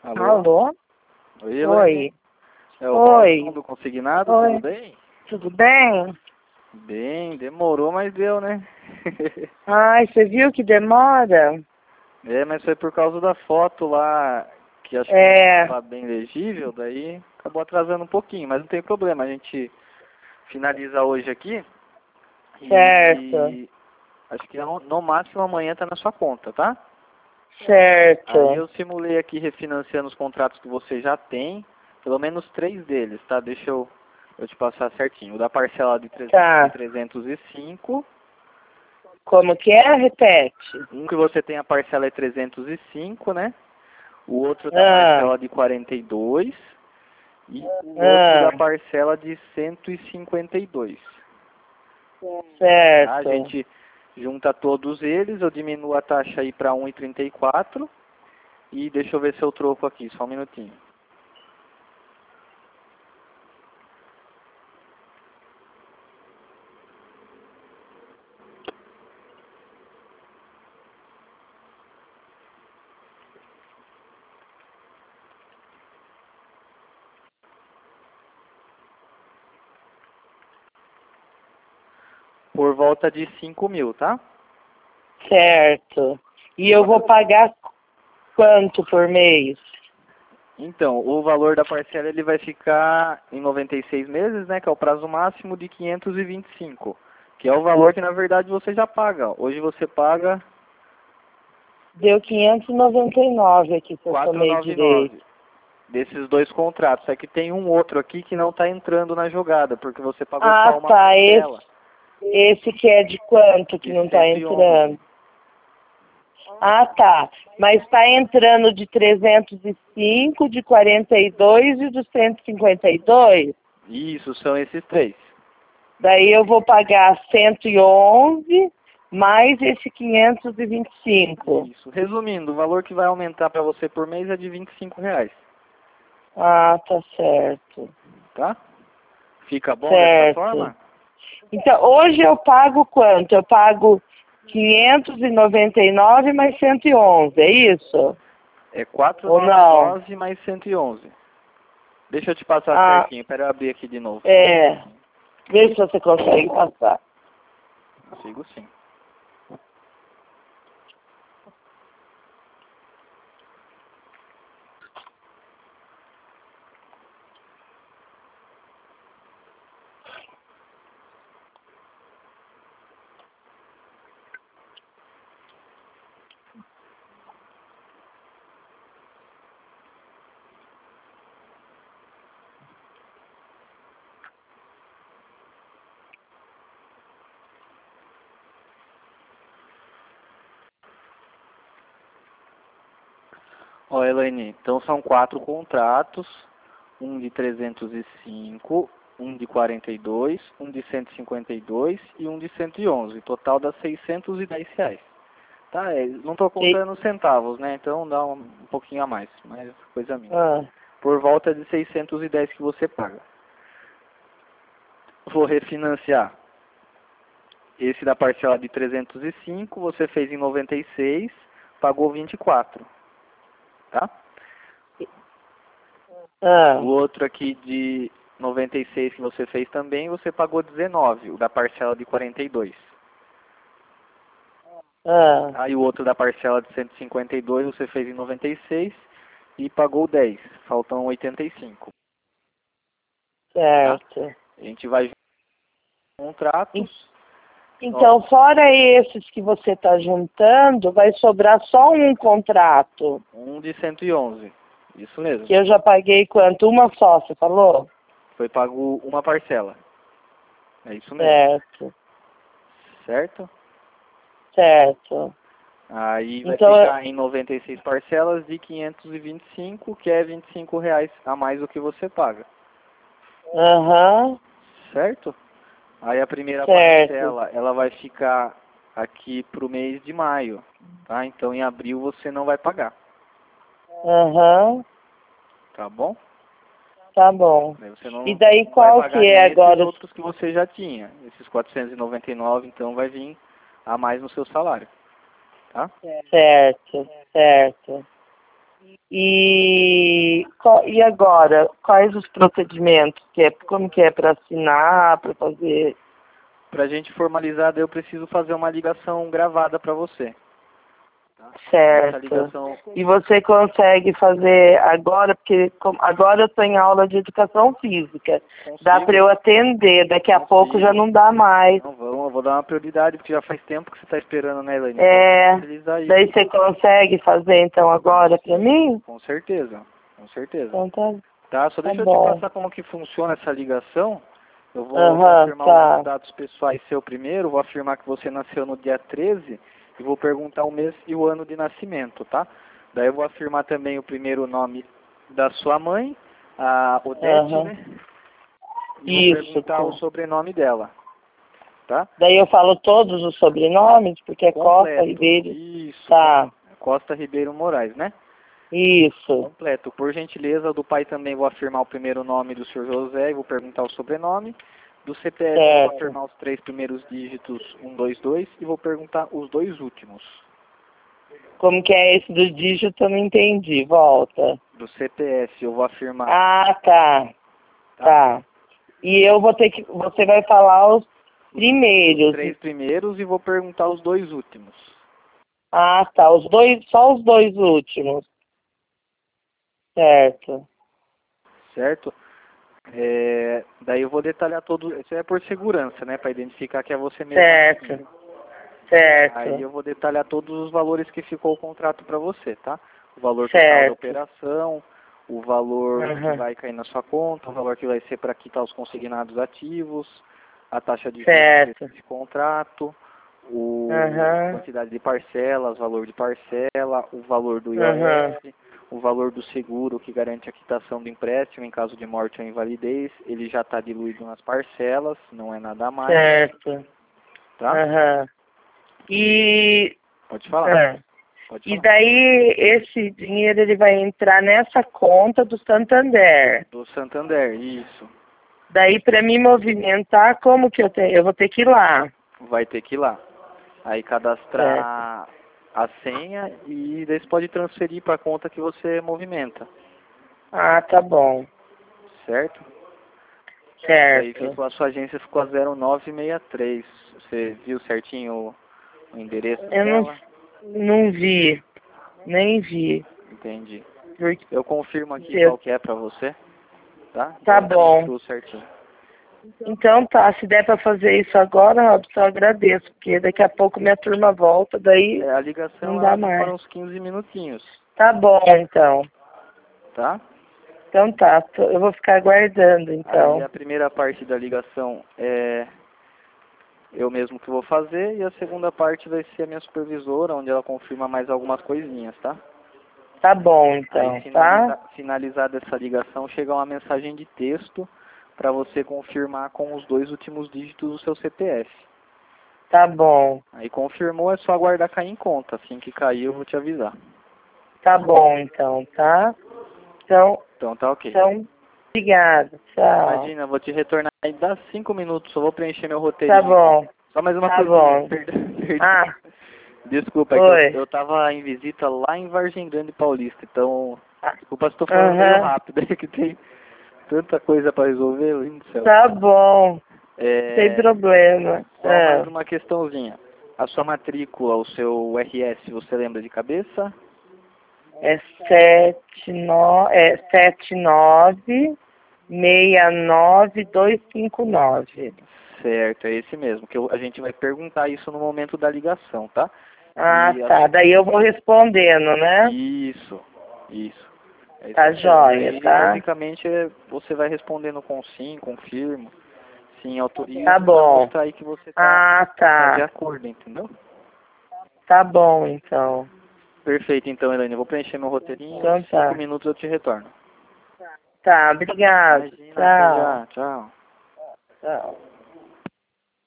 Alô? Alô? Oi, Elaine. Oi. É o Oi. Robson do Consignado, Oi. tudo bem? Tudo bem? Bem, demorou, mas deu, né? Ai, você viu que demora? É, mas foi por causa da foto lá, que acho que não estava bem legível, daí acabou atrasando um pouquinho, mas não tem problema, a gente finaliza hoje aqui Certo. e acho que no máximo amanhã tá na sua conta, tá? Certo. Aí eu simulei aqui refinanciando os contratos que você já tem, pelo menos 3 deles, tá? Deixa eu te passar certinho. O da parcela de Tá. 305, Como que é? Repete. um que você tem a parcela é 305, né? O outro da Ah. parcela de 42 e o outro da Ah. parcela de 152. Tá? A Certo. gente junta todos eles, eu diminuo a taxa aí para 1,34 e deixa eu ver se eu troco aqui, só um minutinho. Por volta de 5 mil, tá? Certo. E eu vou pagar quanto por mês? Então, o valor da parcela ele vai ficar em 96 meses, né, que é o prazo máximo de 525, que é o valor que na verdade você já paga. Hoje você paga Deu 599 aqui se eu tomei 499 direito. desses dois contratos. É que tem um outro aqui que não está entrando na jogada, porque você pagou Ah, só uma tá. parcela Esse que é de quanto que de não tá 111. entrando? Ah, tá. Mas está entrando de 305, de 42 e do 152. Isso, são esses três. Daí eu vou pagar 111 mais esse 525. Isso. Resumindo, o valor que vai aumentar para você por mês é de R$ 25, Ah, tá certo. tá? Fica bom dessa Certo. forma? Então, hoje eu pago quanto? Eu pago 599 mais 111, é isso? É Ou não? 499 mais 111. Deixa eu te passar Ah, certinho. Espera eu abrir aqui de novo. Só um é. minutinho. Vê se você consegue passar. Consigo sim. Ó, Elaine, então são 4 contratos. Um de 305, um de 42, um de 152 e um de 111. Total dá R$ 610. Tá, não estou contando centavos, né? Então dá um pouquinho a mais, mas coisa mínima. Ah, Por volta de 610 que você paga. Vou refinanciar. Esse da parcela de 305, você fez em 96, pagou 24, tá? O ah, outro aqui de 96 que você fez também, você pagou 19, o da parcela de 42. ah, Aí o outro da parcela de 152 você fez em 96 e pagou 10, faltam 85, tá? certo. A gente vai juntar contratos. Então, fora esses que você está juntando, vai sobrar só um contrato. Um de 111, isso mesmo. Que eu já paguei quanto? Uma só, você falou? Foi pago uma parcela. É isso mesmo. Certo, Certo? certo. Aí vai Então, ficar em 96 parcelas de 525, que é R$ 25 a mais do que você paga. aham, Certo? Aí a primeira certo, parcela, ela vai ficar aqui para o mês de maio, tá? Então em abril você não vai pagar, aham, tá bom? tá bom. Daí você E não daí vai qual pagar que é nem esses agora? outros que você já tinha. Esses 499, então vai vir a mais no seu salário, tá? Certo, certo. E agora, quais os procedimentos? Como que é para assinar, para fazer? Para a gente formalizar, daí eu preciso fazer uma ligação gravada para você. Tá? Essa Certo. ligação E você consegue fazer agora, porque agora eu estou em aula de educação física. Dá para eu consigo. atender, daqui a pouco já não dá mais. Não, eu vou dar uma prioridade, porque já faz tempo que você está esperando, né, Elaine? É, Utilizar isso. daí você consegue fazer então agora para mim? Com certeza, com certeza. Então tá, Tá, só tá deixa eu te bom. passar como que funciona essa ligação. Eu vou Aham, afirmar tá. os dados pessoais seu primeiro, vou afirmar que você nasceu no dia 13 e vou perguntar o mês e o ano de nascimento, tá? Daí eu vou afirmar também o primeiro nome da sua mãe, a Odete, Aham. né? E vou Isso. perguntar o sobrenome dela, tá? Daí eu falo todos os sobrenomes, porque é Costa Completo. Ribeiro. Isso. Tá, Costa Ribeiro Moraes, né? isso. Completo. Por gentileza, do pai também vou afirmar o primeiro nome do senhor José e vou perguntar o sobrenome. Do CPF eu vou Certo. afirmar os 3 primeiros dígitos 122 e vou perguntar os 2 últimos. Como que é esse do dígito, eu não entendi. Volta. Do CPF eu vou afirmar. Ah, tá. Tá. E eu vou ter que. Você vai falar os primeiros. Os 3 primeiros e vou perguntar os 2 últimos. Ah, tá. Os dois, só os dois últimos. Certo. Certo? Daí eu vou detalhar todo. Isso é por segurança, né? Para identificar que é você mesmo. Certo. Certo. Aí eu vou detalhar todos os valores que ficou o contrato para você, tá? O valor total da Certo. operação, o valor que Uhum. vai cair na sua conta, o valor que vai ser para quitar os consignados ativos, a taxa de juros Certo. desse contrato, a Uhum. quantidade de parcelas, valor de parcela, o valor do Uhum. IOF, o valor do seguro que garante a quitação do empréstimo em caso de morte ou invalidez. Ele já está diluído nas parcelas, não é nada a mais, Certo. tá? Uhum. E, Pode falar. ah, Pode e falar. daí esse dinheiro ele vai entrar nessa conta do Santander. Do Santander, isso. Daí para me movimentar, como que eu tenho? Eu vou ter que ir lá. Vai ter que ir lá. Aí cadastrar a senha e daí você pode transferir para a conta que você movimenta, Ah, tá bom. certo? Daí Certo. ficou, a sua agência ficou a 0963. Você viu certinho o endereço Eu dela? não vi, nem vi. Entendi. Porque Eu confirmo aqui eu, qual que é para você, tá? tá Daí eu bom. incluo certinho. Então tá, se der para fazer isso agora, Robson, eu agradeço, porque daqui a pouco minha turma volta, daí A ligação não ela dá demora mais. uns 15 minutinhos, Tá bom, então. tá? Então tá, eu vou ficar aguardando, Aí então. a primeira parte da ligação é eu mesmo que vou fazer e a segunda parte vai ser a minha supervisora, onde ela confirma mais algumas coisinhas, tá? Tá bom, Aí então, tá? finalizada essa ligação, chega uma mensagem de texto para você confirmar com os 2 últimos dígitos do seu CPF. Tá bom. Aí confirmou, é só aguardar cair em conta. Assim que cair eu vou te avisar. Tá bom, então, tá? Então tá ok. Então, obrigada. Tchau. Imagina, eu vou te retornar aí, dá 5 minutos, só vou preencher meu Tá roteirinho aqui. bom, Só mais uma tá coisinha, bom. perdão. Ah, Desculpa, é que oi. eu tava em visita lá em Vargem Grande Paulista, então, desculpa se tô falando meio Aham. rápido, é que tem tanta coisa para resolver, lindo do céu. Tá bom, não tem É, problema. só mais uma questãozinha. A sua matrícula, o seu RS, você lembra de cabeça? É 7969259. Certo, é esse mesmo, que a gente vai perguntar isso no momento da ligação, tá? Ah, E tá. Daí eu vou respondendo, né? isso, isso. É isso Tá mesmo. joia, Aí, tá? basicamente, você vai respondendo com sim, confirmo, sim, Tá autorizo, para bom. mostrar aí que você Ah, tá de tá. acordo, entendeu? Tá bom, então. Perfeito, então, Elaine, eu vou preencher meu roteirinho, Então 5 tá. minutos eu te retorno. Tá, obrigado. Imagina, até Tchau. já, tchau. Tchau.